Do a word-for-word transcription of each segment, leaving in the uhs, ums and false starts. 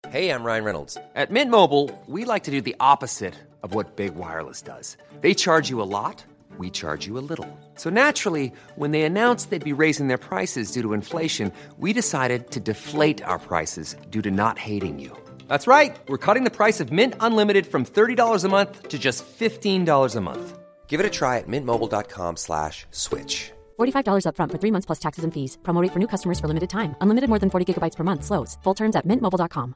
Hey, I'm Ryan Reynolds. At Mint Mobile, we like to do the opposite of what Big Wireless does. They charge you a lot, we charge you a little. So naturally, when they announced they'd be raising their prices due to inflation, we decided to deflate our prices due to not hating you. That's right. We're cutting the price of Mint Unlimited from thirty dollars a month to just fifteen dollars a month. Give it a try at mintmobile.com slash switch. forty-five dollars up front for three months plus taxes and fees. Promo rate for new customers for limited time. Unlimited more than forty gigabytes per month. Slows full terms at mint mobile dot com.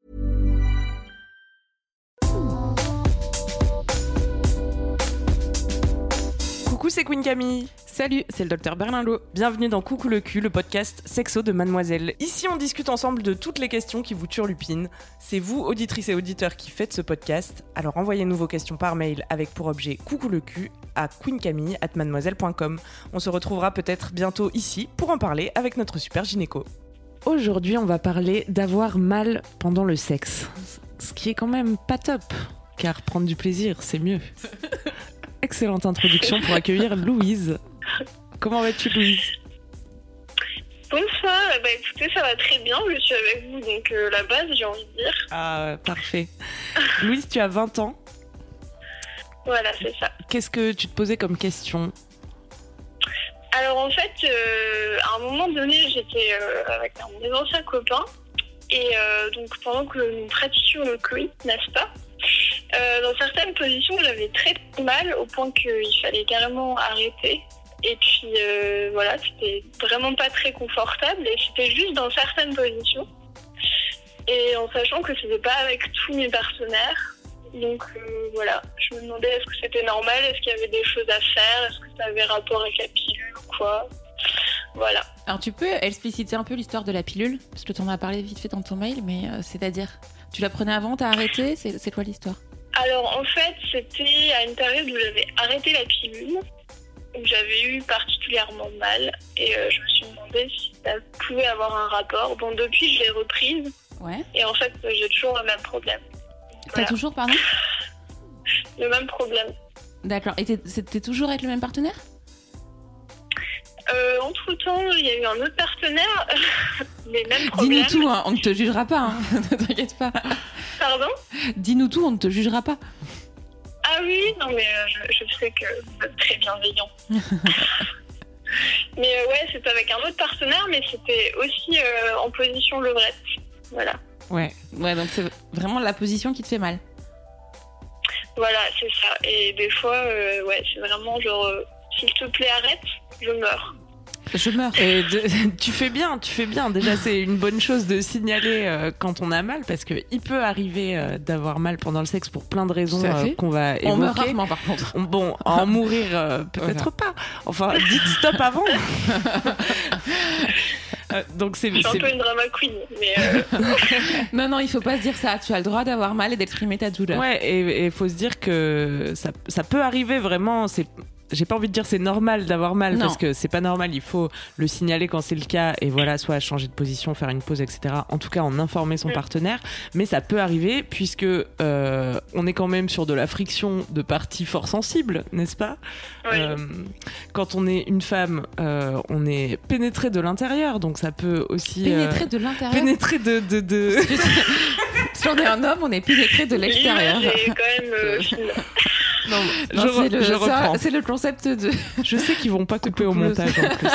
Coucou, c'est Queen Camille. Salut, c'est le docteur Berlinlot. Bienvenue dans Coucou le cul, le podcast sexo de Mademoiselle. Ici, on discute ensemble de toutes les questions qui vous turlupinent. C'est vous, auditrices et auditeurs, qui faites ce podcast. Alors envoyez-nous vos questions par mail avec pour objet Coucou le cul à queencamille arobase mademoiselle point com. On se retrouvera peut-être bientôt ici pour en parler avec notre super gynéco. Aujourd'hui, on va parler d'avoir mal pendant le sexe. Ce qui est quand même pas top, car prendre du plaisir, c'est mieux. Excellente introduction pour accueillir Louise. Comment vas-tu, Louise ? Bonsoir, bah écoutez, ça va très bien, je suis avec vous, donc euh, la base, j'ai envie de dire. Ah, parfait. Louise, tu as vingt ans. Voilà, c'est ça. Qu'est-ce que tu te posais comme question ? Alors en fait, euh, à un moment donné, j'étais euh, avec un de mes anciens copains, et euh, donc pendant que nous pratiquions le coït, n'est-ce pas ? Euh, dans certaines positions, j'avais très mal au point qu'il fallait carrément arrêter. Et puis euh, voilà, c'était vraiment pas très confortable et c'était juste dans certaines positions. Et en sachant que c'était pas avec tous mes partenaires. Donc euh, voilà, je me demandais est-ce que c'était normal, est-ce qu'il y avait des choses à faire, est-ce que ça avait rapport avec la pilule ou quoi. Voilà. Alors tu peux expliciter un peu l'histoire de la pilule ? Parce que tu en as parlé vite fait dans ton mail, mais euh, c'est-à-dire, tu la prenais avant, t'as arrêté, c'est, c'est quoi l'histoire ? Alors en fait, c'était à une période où j'avais arrêté la pilule, où j'avais eu particulièrement mal, et euh, je me suis demandé si ça pouvait avoir un rapport. Bon, depuis, je l'ai reprise, Ouais. et en fait, j'ai toujours le même problème. T'as Voilà. toujours, pardon ? Le même problème. D'accord. Et t'es, t'es toujours avec le même partenaire ? Euh, entre-temps, il y a eu un autre partenaire, les mêmes problèmes. Dis-nous tout, hein, on ne te jugera pas, hein. Ne t'inquiète pas. Pardon ? Dis-nous tout, on ne te jugera pas. Ah oui, non mais euh, je, je sais que vous êtes très bienveillant. Mais euh, ouais, c'était avec un autre partenaire, mais c'était aussi euh, en position levrette. Voilà. Ouais. Ouais, donc c'est vraiment la position qui te fait mal. Voilà, c'est ça. Et des fois, euh, ouais, c'est vraiment genre, euh, s'il te plaît, arrête, je meurs. Je meurs. Et de- tu fais bien, tu fais bien. Déjà, c'est une bonne chose de signaler euh, quand on a mal, parce qu'il peut arriver euh, d'avoir mal pendant le sexe pour plein de raisons Tout à fait. euh, qu'on va évoquer. On meurt rarement, par contre. On- Bon, à en mourir, euh, peut-être pas. Enfin, dites stop avant. Euh, donc c'est, Je suis un c'est... peu une drama queen, mais euh, Non, non, il faut pas se dire ça. Tu as le droit d'avoir mal et d'exprimer ta douleur. Ouais, et il faut se dire que ça, ça peut arriver vraiment. C'est... J'ai pas envie de dire c'est normal d'avoir mal, Non. parce que c'est pas normal, il faut le signaler quand c'est le cas, et voilà, soit changer de position, faire une pause, et cetera. En tout cas, en informer son Mm. partenaire, mais ça peut arriver puisque euh, on est quand même sur de la friction de parties fort sensibles, n'est-ce pas ? oui. Euh, Quand on est une femme, euh, on est pénétré de l'intérieur, donc ça peut aussi euh, Pénétrer de l'intérieur. pénétrer de, de, de... Si on est un homme, on est pénétré de l'extérieur. L'image est quand même euh, fine. Non, je, Non, re- c'est, le, je ça, reprends. c'est le concept de. Je sais qu'ils vont pas couper au montage en plus.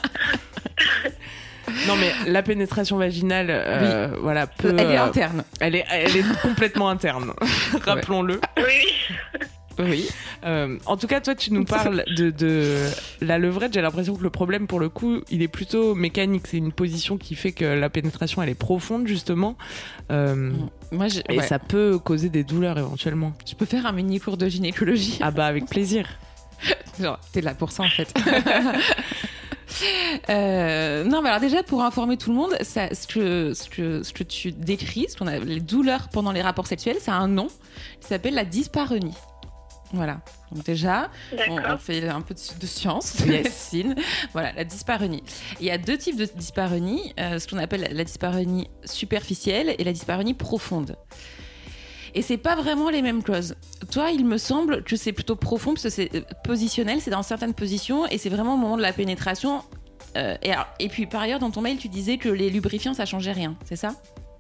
Non mais la pénétration vaginale, euh, voilà, peut, Elle est euh, interne. Elle est, elle est complètement interne. Rappelons-le. Oui, Oui. Euh, en tout cas, toi, tu nous parles de, de la levrette. J'ai l'impression que le problème, pour le coup, il est plutôt mécanique. C'est une position qui fait que la pénétration, elle est profonde, justement. Euh, Moi, j'ai- et ouais. ça peut causer des douleurs, éventuellement. Je peux faire un mini cours de gynécologie. Ah bah, avec plaisir. Genre, t'es là pour ça en fait. Euh, non, mais alors déjà pour informer tout le monde, ça, ce, que, ce, que, ce que tu décris, ce qu'on a, les douleurs pendant les rapports sexuels, ça a un nom qui s'appelle la dyspareunie. Voilà. Donc déjà, on, d'accord. on fait un peu de, de science, de médecine. Voilà, la dyspareunie. Il y a deux types de dyspareunie, euh, ce qu'on appelle la, la dyspareunie superficielle et la dyspareunie profonde. Et c'est pas vraiment les mêmes choses. Toi, il me semble que c'est plutôt profond parce que c'est euh, positionnel, c'est dans certaines positions et c'est vraiment au moment de la pénétration. Euh, et, alors- et puis par ailleurs, dans ton mail, tu disais que les lubrifiants, ça changeait rien, c'est ça ?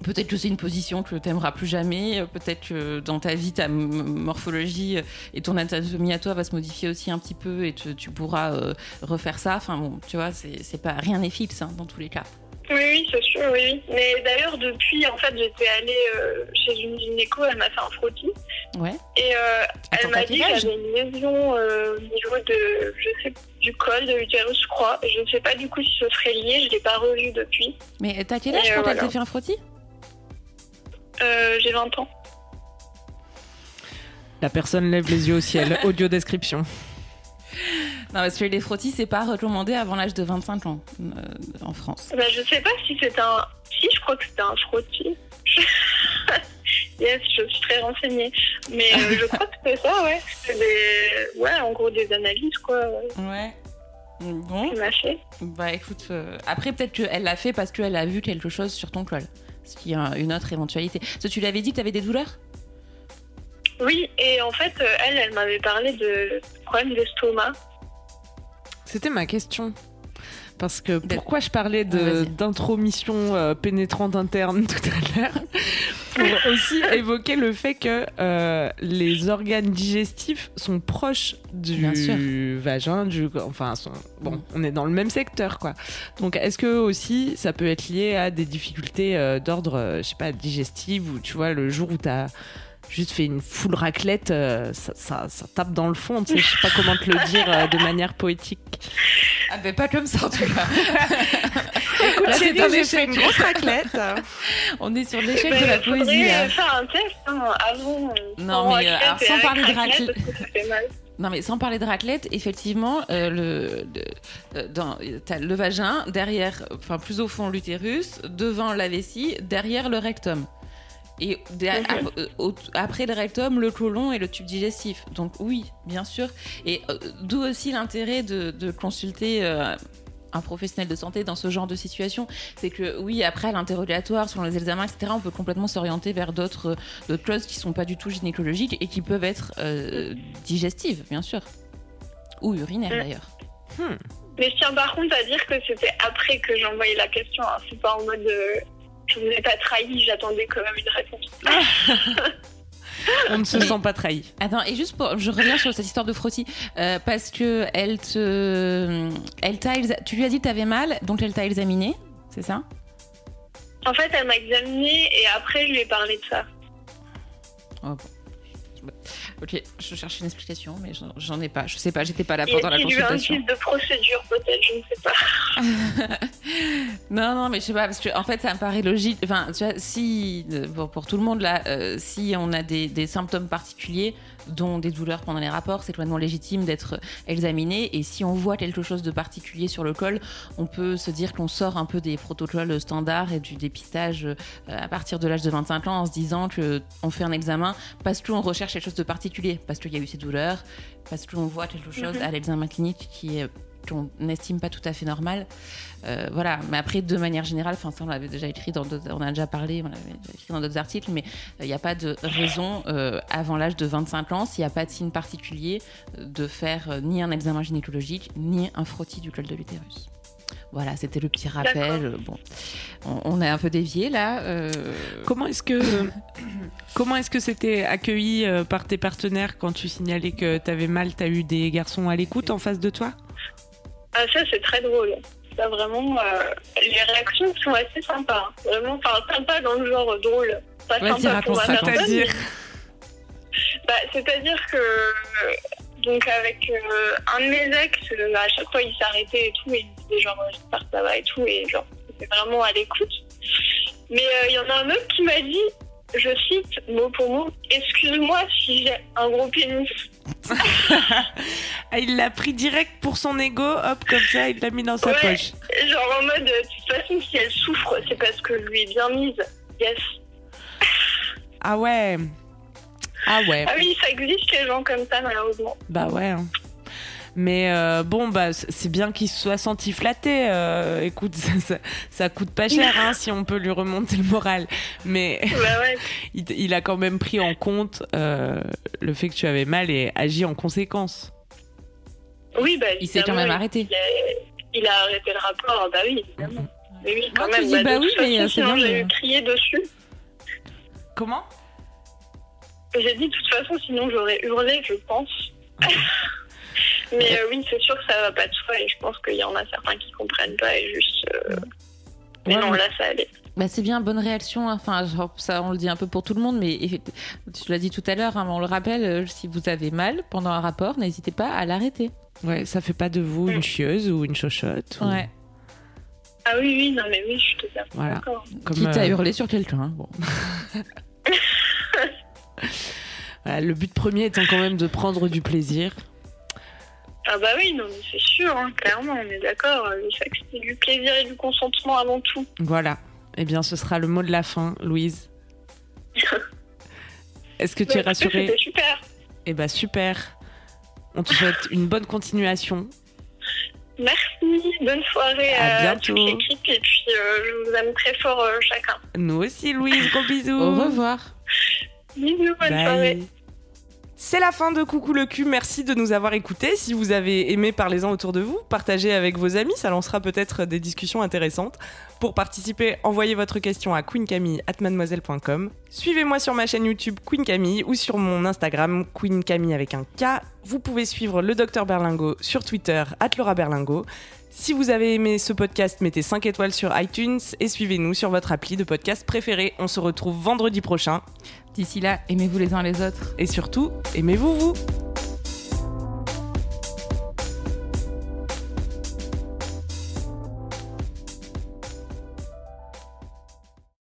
Peut-être que c'est une position que tu n'aimeras plus jamais. Peut-être que dans ta vie, ta morphologie et ton anatomie à toi va se modifier aussi un petit peu et tu, tu pourras euh, refaire ça. Enfin bon, tu vois, c'est, c'est pas, rien n'est fixe hein, dans tous les cas. Oui, oui, c'est sûr, oui, oui. Mais d'ailleurs, depuis, en fait, j'étais allée euh, chez une gynéco, elle m'a fait un frottis. Ouais. Et euh, Attends, elle m'a dit que j'avais une lésion euh, au niveau de, je sais, du col, de l'utérus, je crois. Je ne sais pas du coup si ce serait lié, je ne l'ai pas revu depuis. Mais t'as quel âge Et, quand euh, elle voilà. t'a fait un frottis? euh, J'ai vingt ans. La personne lève les yeux au ciel. Audio description. Non, parce que les frottis, c'est pas recommandé avant l'âge de vingt-cinq ans euh, en France. Bah, je sais pas si c'est un... Si, je crois que c'était un frottis. Yes, je suis très renseignée. Mais euh, je crois que c'était ça, ouais. C'était des... Ouais, en gros, des analyses, quoi. Ouais. Ouais. Bon. Qu'il m'a fait. Bah écoute, euh, après peut-être qu'elle l'a fait parce qu'elle a vu quelque chose sur ton col. Ce qui est un- une autre éventualité. Parce que tu l'avais dit que tu avais des douleurs? Oui, et en fait, euh, elle, elle m'avait parlé de problèmes d'estomac. C'était ma question. Parce que pourquoi je parlais de, Ah, vas-y. d'intromission euh, pénétrante interne tout à l'heure, pour aussi évoquer le fait que euh, les organes digestifs sont proches Bien sûr. du vagin, du, enfin, sont, bon, Mm. on est dans le même secteur, quoi. Donc, est-ce que aussi ça peut être lié à des difficultés euh, d'ordre, euh, je sais pas, digestif, ou tu vois, le jour où t'as juste fait une full raclette, euh, ça, ça, ça tape dans le fond, tu sais, je sais pas comment te le dire euh, de manière poétique. Ah ben pas comme ça en tout cas. Écoute, Là, c'est un j'ai échec. fait une grosse raclette. On est sur l'échec Ben, de la faudrait poésie là. faire un test hein, avant. euh, Non, sans mais, euh, raclette alors, et sans avec parler de raclette, raclette. parce que ça fait mal. Non mais sans parler de raclette, effectivement, euh, le, le, euh, dans, t'as le vagin, derrière, enfin plus au fond l'utérus, devant la vessie, derrière le rectum. Et derrière- Mhm. ap- euh, au- après le rectum, le côlon et le tube digestif. Donc oui, bien sûr. Et euh, d'où aussi l'intérêt de, de consulter euh, un professionnel de santé dans ce genre de situation. C'est que oui, après à l'interrogatoire, sur les examens, et cetera, on peut complètement s'orienter vers d'autres, euh, d'autres choses qui sont pas du tout gynécologiques et qui peuvent être euh, digestives, bien sûr. Ou urinaires Mhm. d'ailleurs. Mais je tiens par contre à dire que c'était après que j'ai envoyé la question. Hein. C'est pas en mode euh, je vous ai pas trahi, j'attendais quand même une réponse. On ne se Mais- sent pas trahi. Attends, et juste pour, je reviens sur cette histoire de frottis, euh, parce que elle te, elle t'a, exa- tu lui as dit que t'avais mal, donc elle t'a examiné, c'est ça? En fait, elle m'a examinée et après, je lui ai parlé de ça. Oh, bon. Ok, je cherche une explication, mais j'en, j'en ai pas. Je sais pas, j'étais pas là Et pendant la qu'il y a eu un consultation. type de procédure, peut-être, je ne sais pas. Non, non, mais je sais pas, parce que en fait, ça me paraît logique. Enfin, tu vois, si euh, pour, pour tout le monde là, euh, si on a des, des symptômes particuliers, dont des douleurs pendant les rapports, c'est totalement légitime d'être examiné. Et si on voit quelque chose de particulier sur le col, on peut se dire qu'on sort un peu des protocoles standards et du dépistage euh, à partir de l'âge de vingt-cinq ans, en se disant que on fait un examen parce qu'on recherche quelque chose de particulier, parce qu'il y a eu ces douleurs, parce qu'on voit quelque chose Mhm. à l'examen clinique qui est qu'on n'estime pas tout à fait normal. Euh, voilà, mais après, de manière générale, enfin, ça, on l'avait déjà écrit dans d'autres, on a déjà parlé, on l'avait déjà écrit dans d'autres articles, mais il n'y a pas de raison, euh, avant l'âge de vingt-cinq ans, s'il n'y a pas de signe particulier, euh, de faire euh, ni un examen gynécologique, ni un frottis du col de l'utérus. Voilà, c'était le petit rappel. Euh, Bon, on, on a un peu dévié là. euh, Comment est-ce que comment est-ce que c'était accueilli euh, par tes partenaires quand tu signalais que t'avais mal? T'as eu des garçons à l'écoute en face de toi? Ah, ça, c'est très drôle. Ça, vraiment, euh, les réactions sont assez sympas. hein. Vraiment, enfin, sympa dans le genre drôle. Pas Vas-y, sympa pour raconte la ça, personne. c'est-à-dire mais- Bah, c'est-à-dire que, euh, donc, avec euh, un de mes ex, euh, à chaque fois, il s'arrêtait et tout, et il disait genre, j'espère que ça va et tout, et genre, c'était vraiment à l'écoute. Mais euh, il y en a un autre qui m'a dit, je cite, mot pour mot, excuse-moi si j'ai un gros pénis. Ah, il l'a pris direct pour son ego, hop, comme ça, il l'a mis dans sa Ouais. poche. Genre en mode, de toute façon, si elle souffre, c'est parce que je lui ai bien mise. Yes. Ah ouais. Ah ouais. Ah oui, ça existe les gens comme ça, malheureusement. Bah ouais. hein. Mais euh, bon, bah c- c'est bien qu'il se soit senti flatté. euh, écoute, ça, ça, ça coûte pas cher hein, si on peut lui remonter le moral. Mais Bah ouais. il, il a quand même pris en compte euh, le fait que tu avais mal et agi en conséquence. Oui, bah Il s'est quand évidemment, même arrêté. Il a, il a arrêté le rapport, bah oui, évidemment. mais oui, quand Moi, tu même. dis Bah, bah de oui, toute mais, façon, euh, c'est sinon bien, j'ai mais- crié dessus. Comment ? J'ai dit de toute façon, sinon j'aurais hurlé, je pense. Mais euh, oui, c'est sûr que ça va pas de soi et je pense qu'il y en a certains qui comprennent pas et juste. euh, Mais Ouais, non, mais- là ça allait. Bah, c'est bien, bonne réaction. Enfin, genre, ça, on le dit un peu pour tout le monde, mais et- tu l'as dit tout à l'heure, hein, on le rappelle, euh, si vous avez mal pendant un rapport, n'hésitez pas à l'arrêter. Ouais, ça fait pas de vous une chieuse ou une chochotte. ou- Ouais. Ah oui, oui, non, mais oui, je suis totalement Voilà. d'accord. Comme, Quitte à euh, hurler sur quelqu'un. hein, Bon. voilà, le but premier étant quand même de prendre du plaisir. Ah bah oui, non, mais c'est sûr, hein, clairement, on est d'accord. Le sexe, c'est du plaisir et du consentement avant tout. Voilà. Eh bien, ce sera le mot de la fin, Louise. Est-ce que tu es Bah, écoutez, rassurée ? C'était super. Eh ben super. On te souhaite une bonne continuation. Merci, bonne soirée À à, bientôt. toute l'équipe et puis euh, je vous aime très fort euh, chacun. Nous aussi, Louise. Gros bisous. Au revoir. Bisous, bonne soirée. Bye. C'est la fin de Coucou le cul, merci de nous avoir écoutés. Si vous avez aimé, parlez-en autour de vous, partagez avec vos amis, ça lancera peut-être des discussions intéressantes. Pour participer, envoyez votre question à queencamille arobase mademoiselle point com. Suivez-moi sur ma chaîne YouTube Queen Camille ou sur mon Instagram Queen Camille avec un K. Vous pouvez suivre le docteur Berlingot sur Twitter arobase Laura Berlingot. Si vous avez aimé ce podcast, mettez cinq étoiles sur iTunes et suivez-nous sur votre appli de podcast préféré. On se retrouve vendredi prochain. D'ici là, aimez-vous les uns les autres. Et surtout, aimez-vous vous.